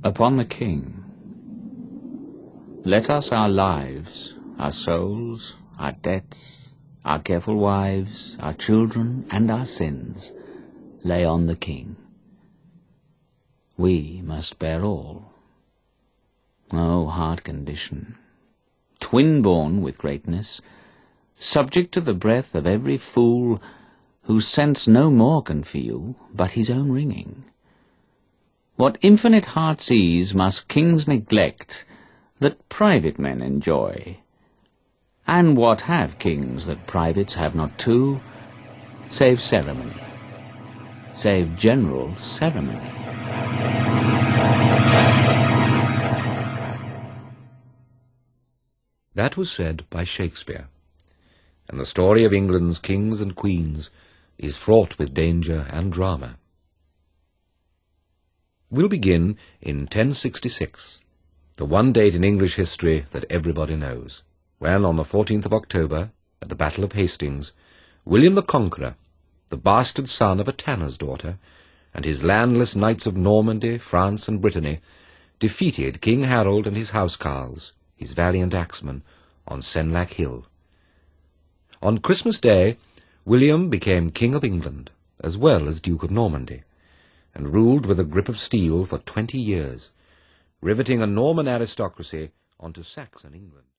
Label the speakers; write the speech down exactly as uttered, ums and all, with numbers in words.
Speaker 1: Upon the King. Let us our lives, our souls, our debts, our careful wives, our children, and our sins lay on the King. We must bear all. O hard condition, twin-born with greatness, subject to the breath of every fool, whose sense no more can feel but his own ringing. What infinite heart's ease must kings neglect, that private men enjoy? And what have kings that privates have not too, save ceremony, save general ceremony?
Speaker 2: That was said by Shakespeare, and the story of England's kings and queens is fraught with danger and drama. We'll begin in ten sixty-six, the one date in English history that everybody knows, when on the fourteenth of October, at the Battle of Hastings, William the Conqueror, the bastard son of a tanner's daughter, and his landless knights of Normandy, France, and Brittany, defeated King Harold and his housecarls, his valiant axemen, on Senlac Hill. On Christmas Day, William became King of England, as well as Duke of Normandy, and ruled with a grip of steel for twenty years, riveting a Norman aristocracy onto Saxon England.